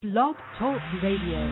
Blog Talk Radio.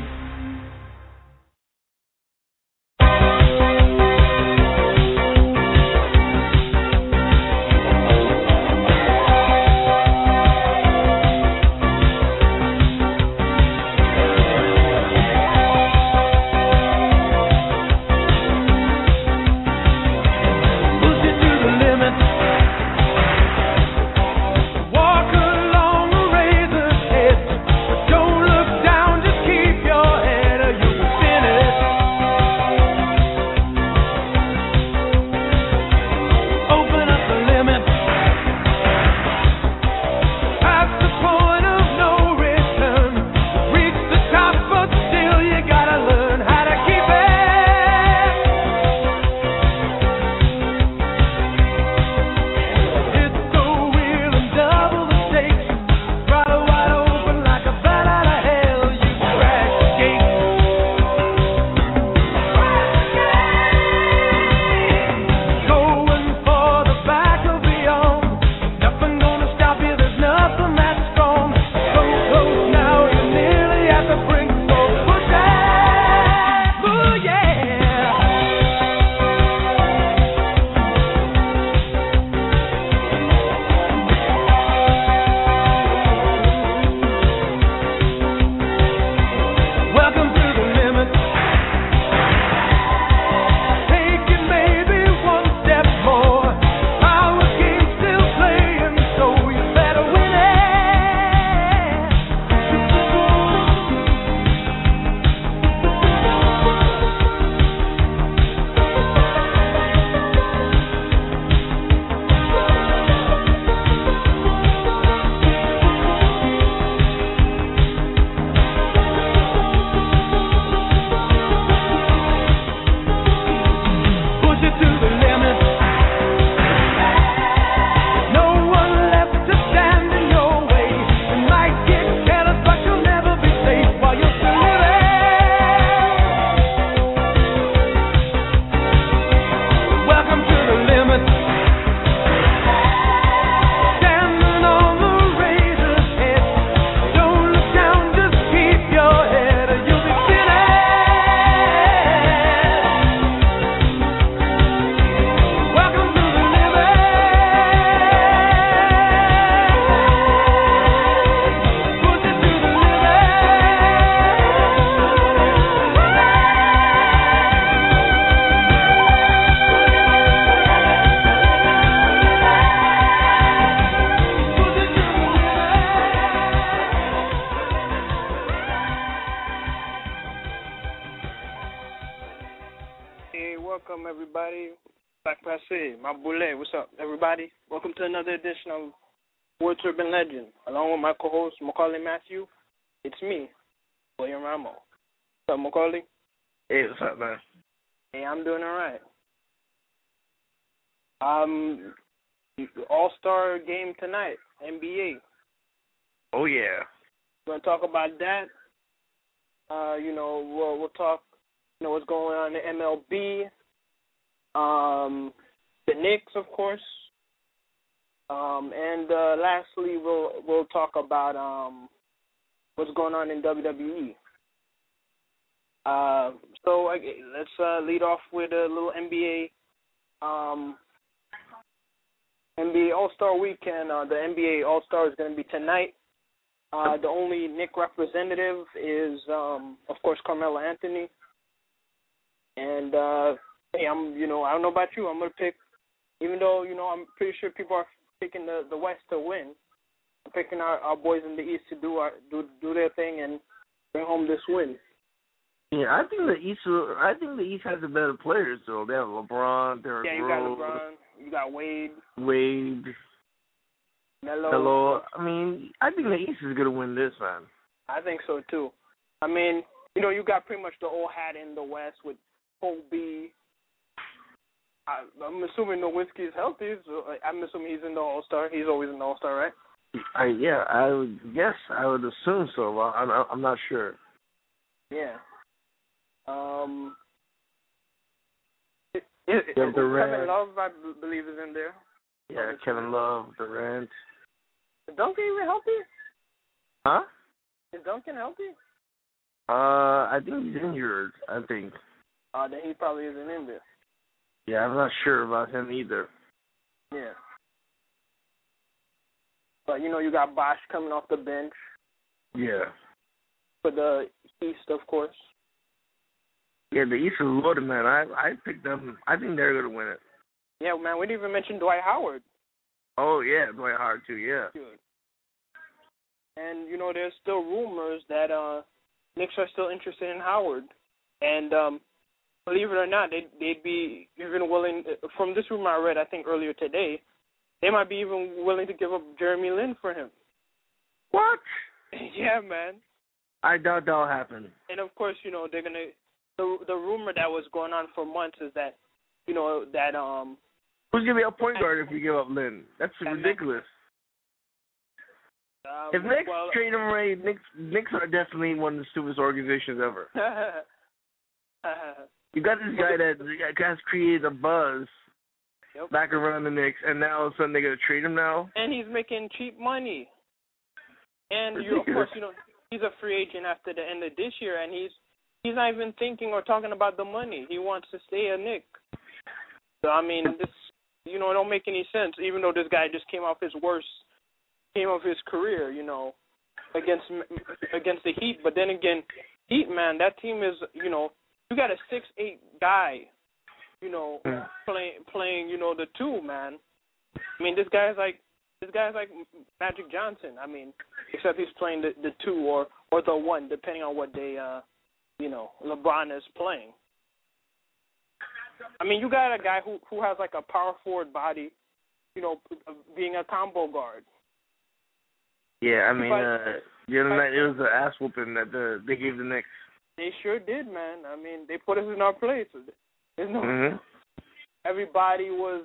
Another edition of Words Urban Legend. Along with my co-host, Macaulay Matthew, it's me, William Ramo. What's up, Macaulay? Hey, what's up, man? Hey, I'm doing all right. All-Star game tonight, NBA. Oh, yeah. We're going to talk about that. We'll talk, what's going on in the MLB. The Knicks, of course. And lastly, we'll talk about what's going on in WWE. So let's lead off with a little NBA. NBA All-Star Weekend. The NBA All-Star is going to be tonight. The only Knick representative is, of course, Carmelo Anthony. And hey, I don't know about you. I'm going to pick, even though I'm pretty sure people are picking the West to win. I'm picking our boys in the East to do their thing and bring home this win. Yeah, I think the East has the better players though. They have LeBron, Derrick Rose. Yeah, you got LeBron, you got Wade, Melo. I mean, I think the East is gonna win this, man. I think so too. I mean, you got pretty much the old hat in the West with Kobe. I'm assuming Nowitzki is healthy, so I'm assuming he's in the All-Star. He's always in the All-Star, right? I would assume so. Well, I'm not sure. Yeah. Kevin Love, I believe, is in there. Yeah, Kevin Love, Durant. Is Duncan even healthy? Huh? Is Duncan healthy? I think he's injured. I think. Then he probably isn't in there. Yeah, I'm not sure about him either. Yeah. But you got Bosch coming off the bench. Yeah. For the East, of course. Yeah, the East is loaded, man. I picked them. I think they're gonna win it. Yeah, man. We didn't even mention Dwight Howard. Oh yeah, Dwight Howard too. Yeah. Good. And there's still rumors that Knicks are still interested in Howard, and believe it or not, they'd be even willing. From this rumor I read, I think earlier today, they might be even willing to give up Jeremy Lin for him. What? Yeah, man. I doubt that'll happen. And of course, they're gonna. The rumor that was going on for months is that, that who's gonna be a point guard if you give up Lin? That's ridiculous. If Knicks trade him away, Knicks are definitely one of the stupidest organizations ever. You got this guy that has created a buzz back around the Knicks, and now all of a sudden they're gonna trade him now. And he's making cheap money. And of course, he's a free agent after the end of this year, and he's not even thinking or talking about the money. He wants to stay a Knick. So I mean, this it don't make any sense. Even though this guy just came off his career, against the Heat. But then again, Heat, man, that team is, you got a 6'8" guy, playing, the two, man. I mean, this guy's like Magic Johnson. I mean, except he's playing the two or the one, depending on what day, LeBron is playing. I mean, you got a guy who has like a power forward body, being a combo guard. Yeah, I mean, the other night it was an ass whooping that they gave the Knicks. They sure did, man. I mean, they put us in our place. Everybody was,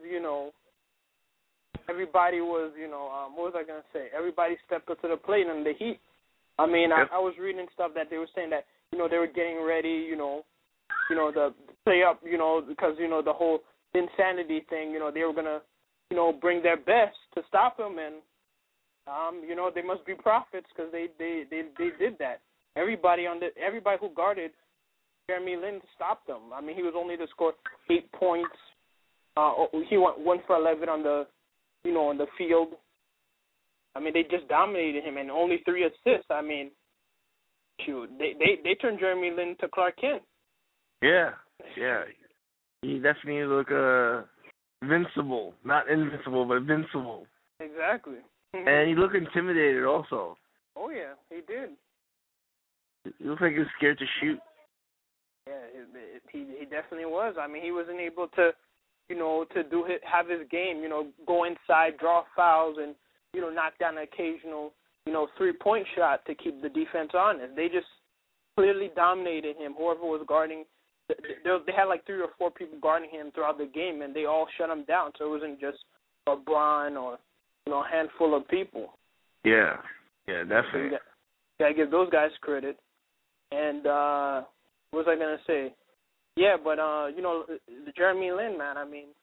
what was I going to say? Everybody stepped up to the plate in the Heat. I mean, I was reading stuff that they were saying that, they were getting ready, to play up, because, the whole insanity thing, they were going to, bring their best to stop him, and, they must be prophets because they did that. Everybody who guarded Jeremy Lin stopped them. I mean, he was only to score 8 points. He went 1 for 11 on the, on the field. I mean, they just dominated him, and only 3 assists. I mean, shoot, they turned Jeremy Lin to Clark Kent. Yeah. He definitely look invincible, not invincible, but invincible. Exactly. And he looked intimidated also. Oh yeah, he did. He looked like he was scared to shoot. Yeah, he definitely was. I mean, he wasn't able to, have his game. Go inside, draw fouls, and knock down an occasional, 3-point shot to keep the defense honest. They just clearly dominated him. Whoever was guarding, they had like 3 or 4 people guarding him throughout the game, and they all shut him down. So it wasn't just LeBron or a handful of people. Yeah, definitely. So gotta give those guys credit. And what was I gonna say? Yeah, but the Jeremy Lin, man. I mean,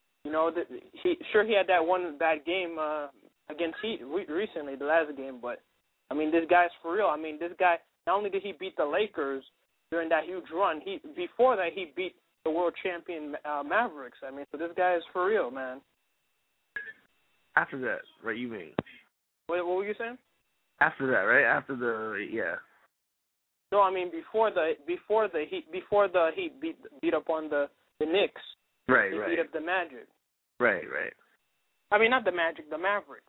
he had that one bad game against Heat recently, the last game. But I mean, this guy's for real. I mean, this guy, not only did he beat the Lakers during that huge run, before that he beat the world champion Mavericks. I mean, so this guy is for real, man. After that, right? You mean? What were you saying? After that, right? No, I mean before the Heat beat up on the Knicks. Right. They beat up the Magic. Right. I mean, not the Magic, the Mavericks.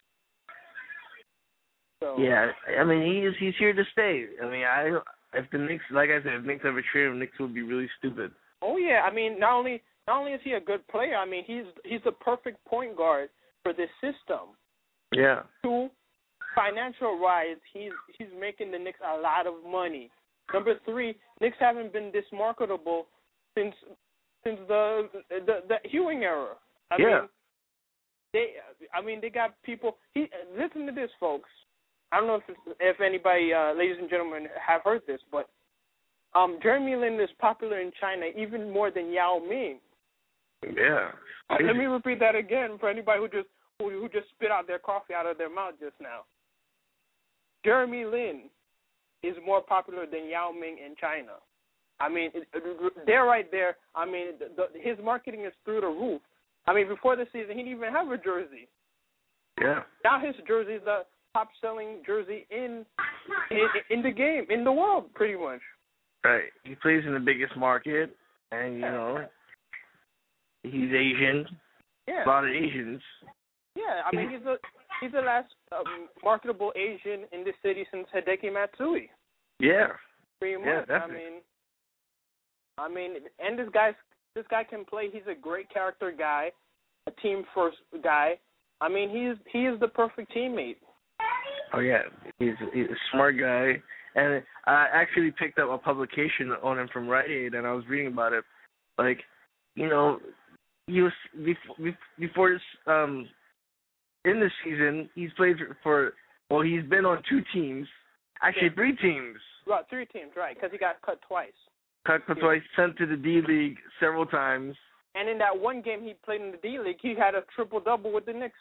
So. Yeah, I mean he's here to stay. I mean, if the Knicks, like I said, if Knicks ever trade him, Knicks would be really stupid. Oh yeah, I mean not only is he a good player, I mean he's the perfect point guard for this system. Yeah. 2, financial rise, he's making the Knicks a lot of money. Number 3, Knicks haven't been this marketable since the Ewing era. I mean they got people. Listen to this, folks. I don't know if anybody, ladies and gentlemen, have heard this, but Jeremy Lin is popular in China even more than Yao Ming. Yeah. Let me repeat that again for anybody who just spit out their coffee out of their mouth just now. Jeremy Lin is more popular than Yao Ming in China. I mean, they're right there. I mean, his marketing is through the roof. I mean, before the season, he didn't even have a jersey. Yeah. Now his jersey is the top-selling jersey in the game, in the world, pretty much. Right. He plays in the biggest market, and, you know, he's Asian. Yeah. A lot of Asians. Yeah, I mean, he's the last marketable Asian in the city since Hideki Matsui. Yeah. Pretty much. Yeah, definitely. I mean, and this guy can play. He's a great character guy, a team first guy. I mean, he is the perfect teammate. Oh yeah, he's a smart guy, and I actually picked up a publication on him from Rite Aid, and I was reading about it. Like, you know, he was before this in this season, he's played for. Well, he's been on 2 teams, actually 3 teams. Right, 3 teams, right? Because he got cut twice. Cut twice, sent to the D League several times. And in that one game he played in the D League, he had a triple-double with the Knicks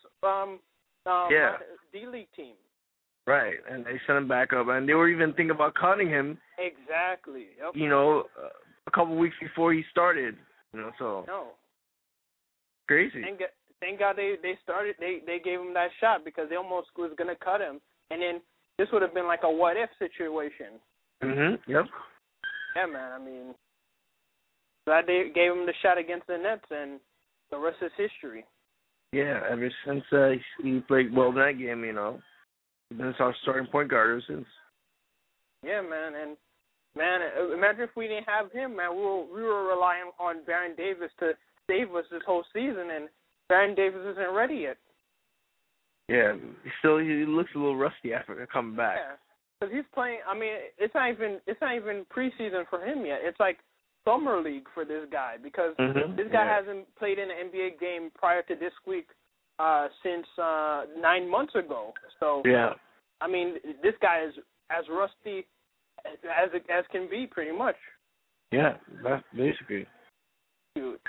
D League team. Right, and they sent him back up, and they were even thinking about cutting him. Exactly. Yep. You know, a couple weeks before he started. You know, so crazy. Thank God they started. They gave him that shot because they almost was gonna cut him, and then this would have been like a what if situation. Yep. Yeah, man. I mean, glad they gave him the shot against the Nets, and the rest is history. Yeah, ever since he played well in that game, you know, he's been our starting point guard ever since. Yeah, man, and man, imagine if we didn't have him, man. We were relying on Baron Davis to save us this whole season, and Baron Davis isn't ready yet. Yeah, he looks a little rusty after coming back. Yeah, because he's playing. I mean, it's not even preseason for him yet. It's like summer league for this guy because this guy hasn't played in an NBA game prior to this week since 9 months ago. So yeah, I mean, this guy is as rusty as can be, pretty much. Yeah, that's basically. Dude.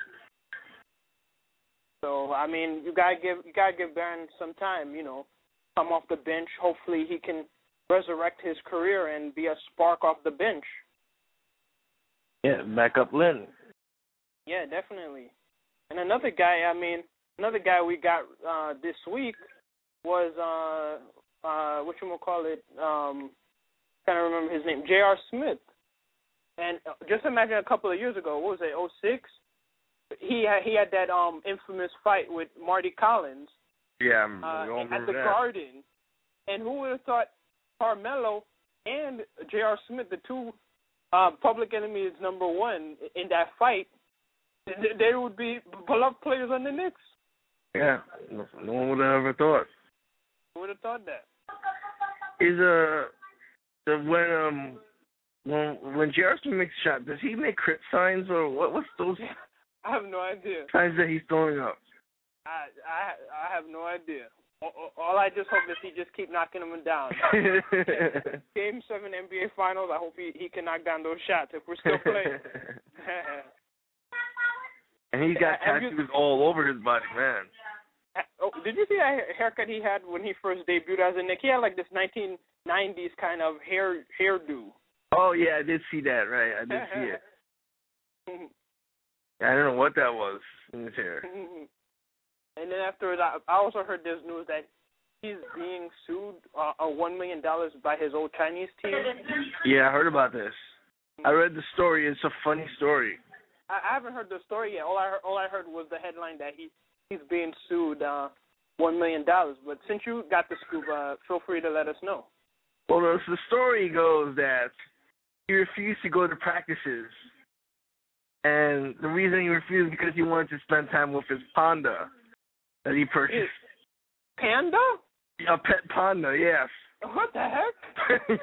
So I mean, you gotta give Baron some time. You know, come off the bench. Hopefully, he can resurrect his career and be a spark off the bench. Yeah, back up Lynn. Yeah, definitely. And another guy we got this week was whatchamacallit, can't remember his name, J.R. Smith. And just imagine a couple of years ago, what was it, 2006? He had that infamous fight with Marty Collins. Yeah, at the Garden. And who would have thought Carmelo and J.R. Smith, the two public enemies number one in that fight, they would be beloved players on the Knicks. Yeah, no one would have ever thought. Who would have thought that? When J.R. Smith makes a shot, does he make crit signs or what's those? I have no idea. Signs that he's throwing up. I have no idea. All I just hope is he just keep knocking them down. Game 7 NBA Finals, I hope he can knock down those shots if we're still playing. And he's got tattoos all over his body, man. Oh, did you see that haircut he had when he first debuted as a Knick? He had like this 1990s kind of hairdo. Oh, yeah, I did see that, right. I did see it. I don't know what that was in his hair. And then after that, I also heard this news that he's being sued $1 million by his old Chinese team. Yeah, I heard about this. I read the story. It's a funny story. I haven't heard the story yet. All I heard was the headline that he's being sued $1 million. But since you got the scoop, feel free to let us know. Well, the story goes that he refused to go to practices. And the reason he refused is because he wanted to spend time with his panda that he purchased. Panda? A pet panda, yes. What the heck?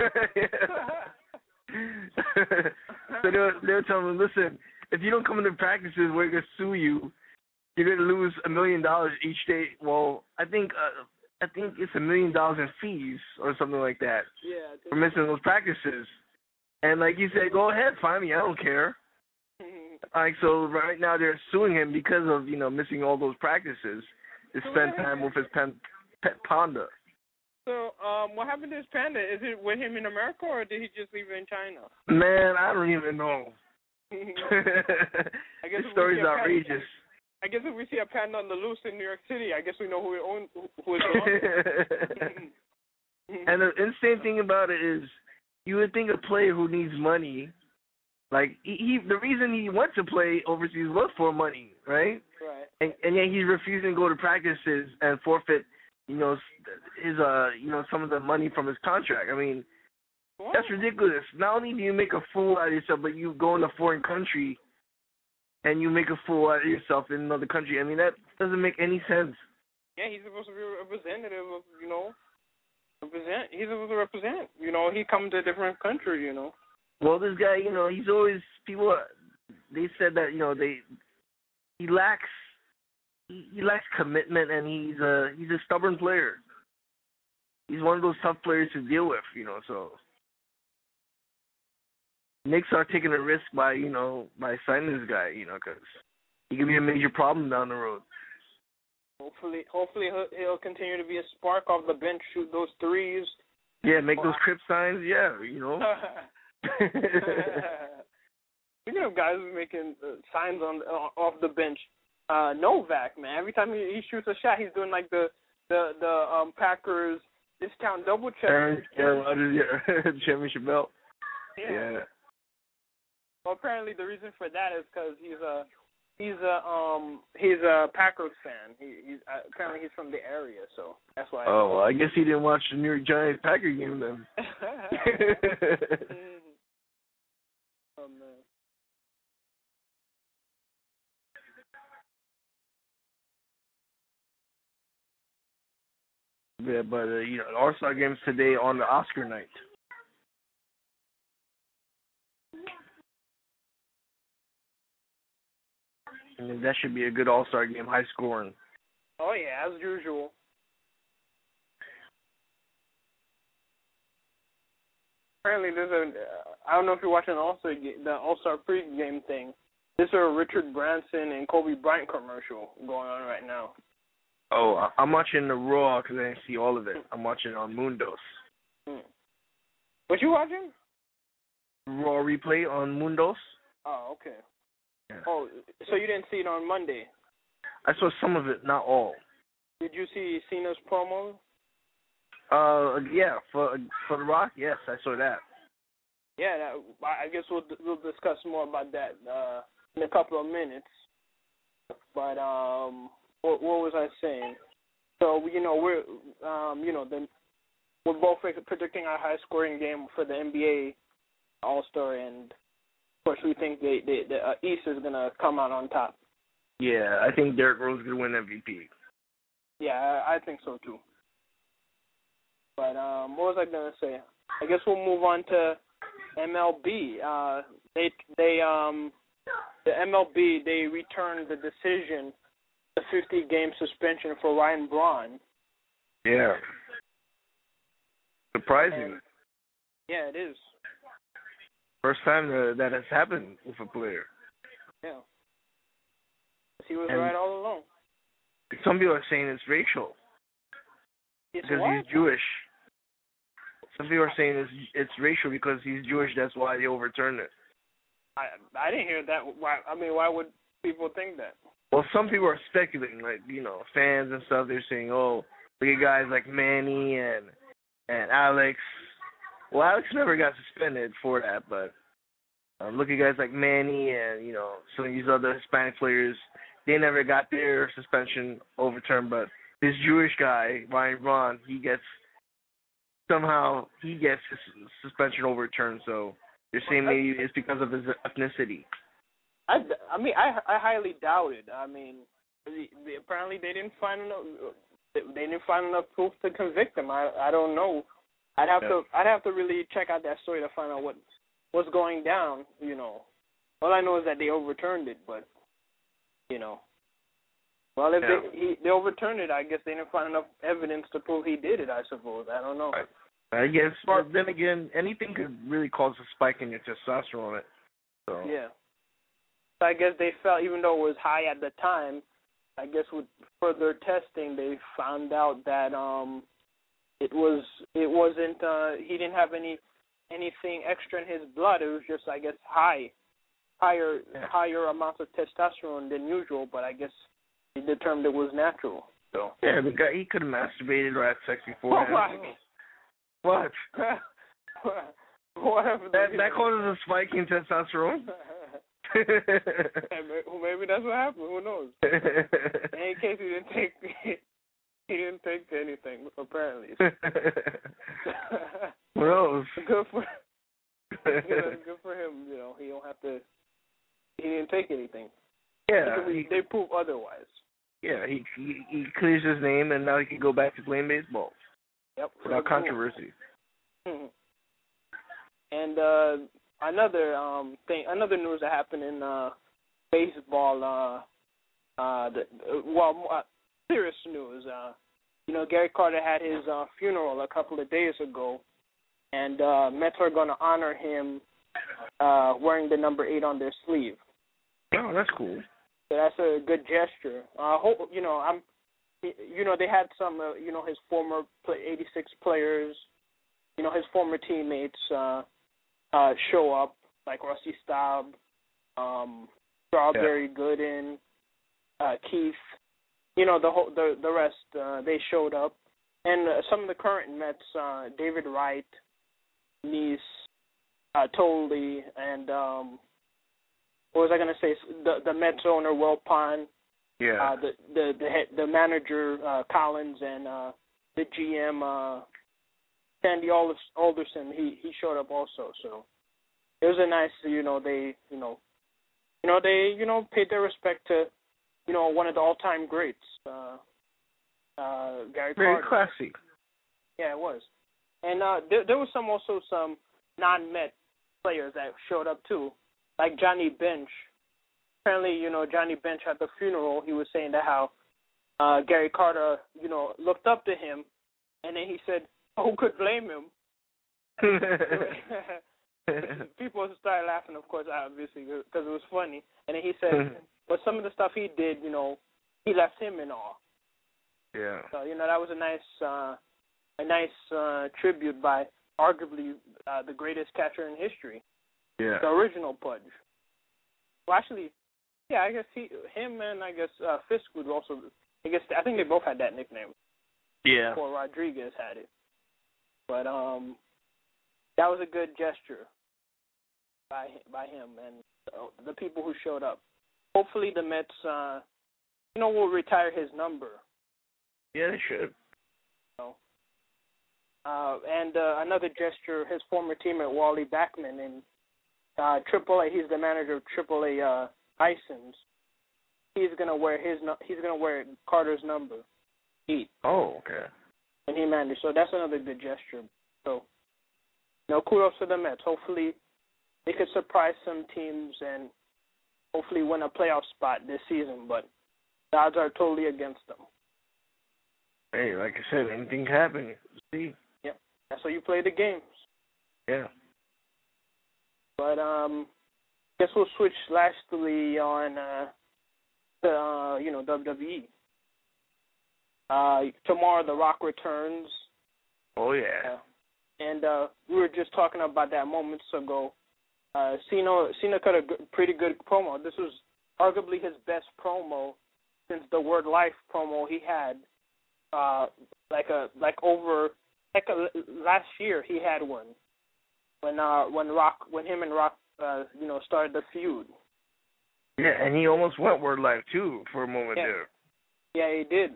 So they were telling him, listen, if you don't come into practices, we're going to sue you. You're going to lose $1 million each day. Well, I think it's $1 million in fees or something like that. Yeah. For missing those practices. And like he said, go ahead, find me. I don't care. So right now they're suing him because of, missing all those practices to spend time with his pet panda. So, what happened to his panda? Is it with him in America, or did he just leave it in China? Man, I don't even know. I guess this story's outrageous. I guess if we see a panda on the loose in New York City, I guess we know who it belongs. And the insane thing about it is, you would think a player who needs money, like the reason he went to play overseas was for money, right? Right. And yet he's refusing to go to practices and forfeit, his some of the money from his contract. I mean, that's ridiculous. Not only do you make a fool out of yourself, but you go in a foreign country and you make a fool out of yourself in another country. I mean, that doesn't make any sense. Yeah, he's supposed to be a representative of, he's supposed to represent. He come to a different country, Well, this guy, he's always, they said that, he lacks commitment, and he's a stubborn player. He's one of those tough players to deal with, so Knicks are taking a risk by signing this guy, because he could be a major problem down the road. Hopefully he'll continue to be a spark off the bench, shoot those threes. Yeah, make those crip signs. Yeah, Speaking of guys making signs off the bench, Novak, man, every time he shoots a shot, he's doing like the Packers discount double check. Aaron Rodgers, championship belt. Yeah. Well, apparently the reason for that is because he's a Packers fan. Apparently he's from the area, so that's why. Oh, well, I guess he didn't watch the New York Giants Packer game then. Oh man. Yeah, but the All-Star game's today on the Oscar night. And that should be a good All-Star game, high scoring. Oh yeah, as usual. Apparently, I don't know if you're watching the All-Star pre-game thing. There's a Richard Branson and Kobe Bryant commercial going on right now. Oh, I'm watching the Raw because I didn't see all of it. I'm watching it on Mundos. What you watching? Raw replay on Mundos. Oh, okay. Yeah. Oh, so you didn't see it on Monday? I saw some of it, not all. Did you see Cena's promo? Yeah, for The Rock, yes, I saw that. Yeah, I guess we'll discuss more about that in a couple of minutes. But what was I saying? So we're both predicting our high scoring game for the NBA All-Star, and of course we think the East is gonna come out on top. Yeah, I think Derrick Rose is gonna win MVP. Yeah, I think so too. But what was I gonna say? I guess we'll move on to MLB. The MLB they returned the decision, the 50-game suspension for Ryan Braun. Yeah. Surprising. Yeah, it is. First time that has happened with a player. Yeah. He was right all along. Some people are saying it's racial. Because what? he's Jewish. Some people are saying it's racial because he's Jewish. That's why they overturned it. I didn't hear that. Why would people think that? Well, some people are speculating, like fans and stuff. They're saying, "Oh, look at guys like Manny and Alex." Well, Alex never got suspended for that, but look at guys like Manny and some of these other Hispanic players. They never got their suspension overturned, but this Jewish guy, Ryan Braun, he gets his suspension overturned. So they're saying maybe it's because of his ethnicity. I highly doubt it. I mean, apparently they didn't find enough proof to convict him. I don't know. I'd have to really check out that story to find out what's going down. All I know is that they overturned it, but well, if they overturned it, I guess they didn't find enough evidence to prove he did it. I suppose. I don't know. I guess, but then again, anything could really cause a spike in your testosterone. So. Yeah. So I guess they felt, even though it was high at the time, I guess with further testing, they found out that wasn't he didn't have anything extra in his blood. It was just, I guess, higher amounts of testosterone than usual, but I guess he determined it was natural. So yeah, the guy, he could have masturbated or had sex before. Oh my. What? Whatever. That causes a spike in testosterone. Maybe that's what happened. Who knows? In case he didn't take anything, apparently. Who knows? Good for him. You know, he don't have to. He didn't take anything. Yeah, they prove otherwise. Yeah, he clears his name, and now he can go back to playing baseball. Yep. Without controversy. And another news that happened in baseball. Serious news. Gary Carter had his funeral a couple of days ago, and Mets are going to honor him wearing the number 8 on their sleeve. Oh, that's cool. So that's a good gesture. They had some, his former 86 players, his former teammates show up, like Rusty Staub, Strawberry Gooden, Keith. The rest, they showed up. And some of the current Mets, David Wright, Neese, Tolley, and what was I going to say? The Mets owner, Wilpon. Yeah. The manager, Collins, and the GM, Sandy Alderson. He showed up also. So it was a nice, they paid their respect to, one of the all-time greats, Gary Carter. Very classy. Yeah, it was. And there was some non-Met players that showed up too, like Johnny Bench. Apparently, Johnny Bench at the funeral, he was saying that how Gary Carter, looked up to him, and then he said, "Who could blame him?" People started laughing, of course, obviously, because it was funny. And then he said, but some of the stuff he did, he left him in awe. Yeah. So that was a nice tribute by arguably the greatest catcher in history. Yeah. The original Pudge. Well, actually, yeah, I guess him and I guess Fisk would also. I think they both had that nickname. Yeah. Before Rodriguez had it, but that was a good gesture by him and the people who showed up. Hopefully, the Mets, will retire his number. Yeah, they should. And another gesture, his former teammate Wally Backman in AAA. He's the manager of AAA Bisons. He's gonna wear Carter's number 8. Oh, okay. And he managed. So that's another good gesture. So, kudos to the Mets. Hopefully, they could surprise some teams and hopefully win a playoff spot this season. But the odds are totally against them. Hey, like I said, anything can happen. See. Yep. That's how you play the games. Yeah. But guess we'll switch lastly on the WWE. Tomorrow The Rock returns. Oh yeah. And we were just talking about that moments ago. Cena cut a pretty good promo. This was arguably his best promo since the Word Life promo he had. Last year he had one when him and Rock started the feud. Yeah, and he almost went Word Life too for a moment there. Yeah, he did.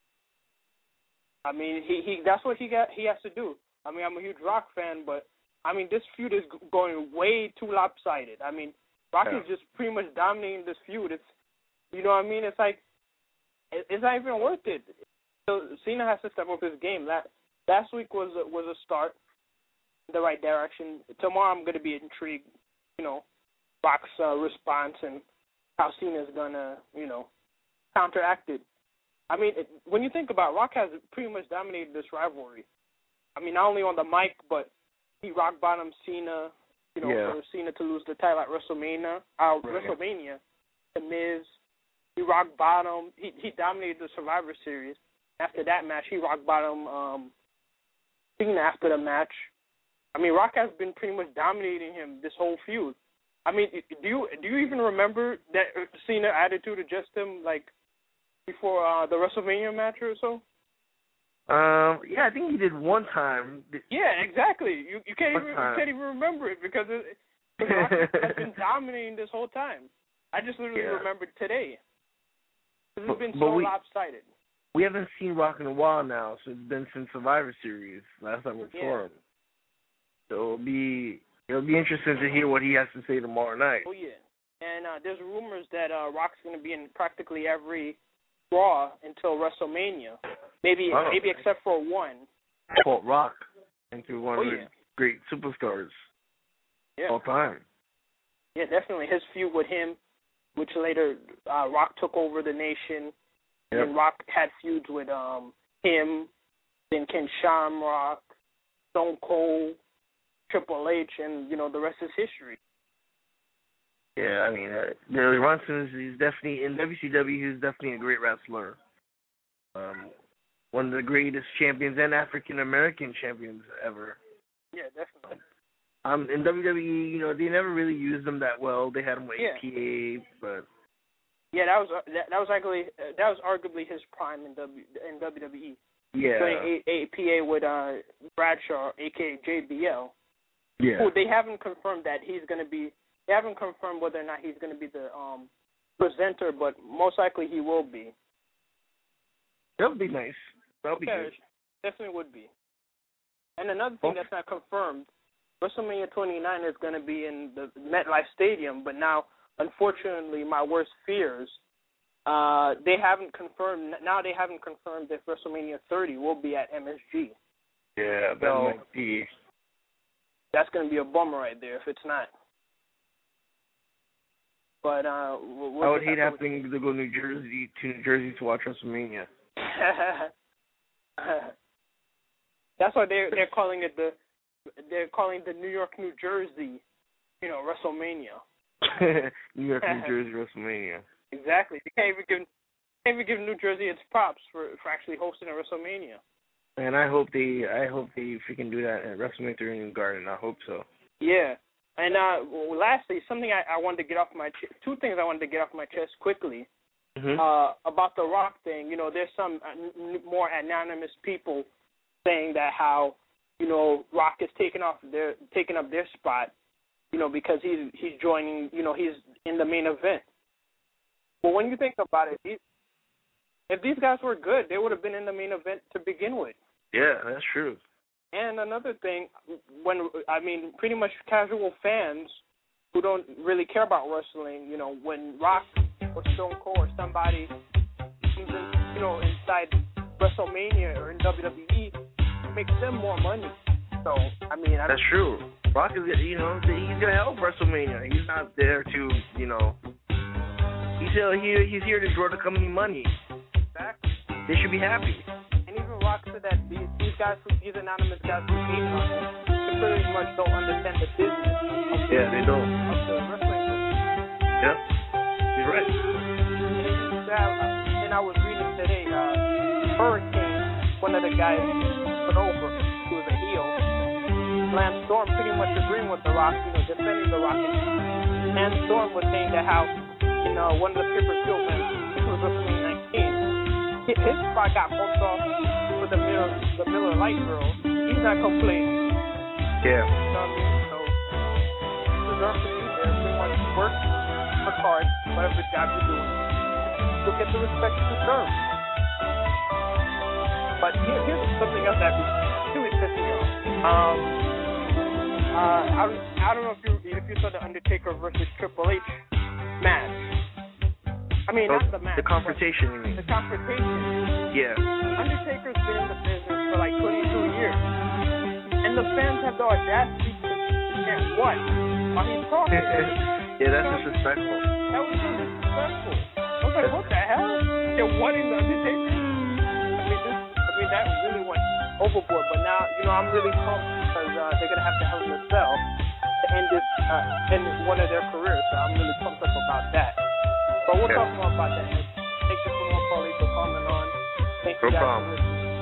I mean, he that's what he has to do. I mean, I'm a huge Rock fan, but I mean, this feud is going way too lopsided. I mean, Rock is just pretty much dominating this feud. It's, what I mean? It's like, it's not even worth it. So Cena has to step up his game. Last week was a start in the right direction. Tomorrow I'm going to be intrigued, Rock's response and how Cena's going to, counteract it. I mean, when you think about it, Rock has pretty much dominated this rivalry. I mean, not only on the mic, but he rock bottomed Cena, for Cena to lose the title at WrestleMania. The Miz, he rock bottomed. He dominated the Survivor Series. After that match, he rock bottomed speaking after the match, I mean, Rock has been pretty much dominating him this whole feud. I mean, do you even remember that Cena Attitude adjust him like before the WrestleMania match or so? Yeah, I think he did one time. Yeah, exactly. You can't even remember it because Rock has been dominating this whole time. I just literally remembered today. It's been so lopsided. We haven't seen Rock in a while now, so it's been since Survivor Series. Last time we saw him. So it'll be interesting to hear what he has to say tomorrow night. Oh yeah, and there's rumors that Rock's going to be in practically every Raw until WrestleMania. Maybe except for one. Called Rock into one of the great superstars all time. Yeah, definitely. His feud with him, which later Rock took over the nation. Yep. And Rock had feuds with him, then Ken Shamrock, Stone Cold, Triple H, and the rest is history. Yeah, I mean, Ronson is definitely in WCW. He's definitely a great wrestler. One of the greatest champions and African American champions ever. Yeah, definitely. In WWE, they never really used him that well. They had him with APA, but that was arguably his prime in WWE. Yeah. Playing APA with Bradshaw, aka JBL. Yeah. Who they haven't confirmed that he's going to be. They haven't confirmed whether or not he's going to be the presenter, but most likely he will be. That would be nice. That would be good. Definitely would be. And another thing that's not confirmed, WrestleMania 29 is going to be in the MetLife Stadium, but now, unfortunately, my worst fears, they haven't confirmed. Now they haven't confirmed if WrestleMania 30 will be at MSG. Yeah, that might be. That's going to be a bummer right there if it's not. But I would hate having to go to New Jersey to watch WrestleMania. That's why they're calling it the New York, New Jersey, WrestleMania. New York, New Jersey WrestleMania. Exactly. You can't even give New Jersey its props for actually hosting a WrestleMania. And I hope they freaking do that at WrestleMania in Garden. I hope so. Yeah. And lastly, something I wanted to get off my two things I wanted to get off my chest quickly. Mm-hmm. About the Rock thing. There's some more anonymous people saying that how Rock is taking up their spot, because he's joining, he's in the main event. But when you think about it, if these guys were good, they would have been in the main event to begin with. Yeah, that's true. And another thing, pretty much casual fans who don't really care about wrestling, when Rock or Stone Cold or somebody comes in, inside WrestleMania or in WWE, it makes them more money. So, that's true. Rock is, he's gonna help WrestleMania. He's not there to, he's here to draw the company money. Exactly. They should be happy. And even Rock said that these anonymous guys who hate on him, they pretty much don't understand the business. They don't. Of the wrestling business. Yep. You're right. And I was reading today, Hurricane, one of the guys put over, who was a heel, Lance Storm pretty much agreeing with The Rock, defending The Rock. And Lance Storm was saying that how, one of the pay-per-view events, this was WrestleMania 19, his spot got bumped off with the Miller Lite girl. He's not complaining. Yeah. So, he deserves to be there. Pretty much work hard, whatever job you're doing. You'll get the respect you deserve. But here's something else that really pissed me off. I don't know if you saw the Undertaker versus Triple H match. Not the match. The confrontation, you mean? The confrontation. Yeah. Undertaker's been in the business for like 22 years. And the fans have the audacity to chant what? While he's talking. Yeah, that's disrespectful. That was so disrespectful. I was like, what the hell? They're wanting the Undertaker? That really went overboard. But now, I'm really pumped because they're going to have to Hell in a Cell to end one of their careers. So I'm really pumped up about that. But we'll talk more about that. Thank you for more calling for coming on. Thank you guys for listening.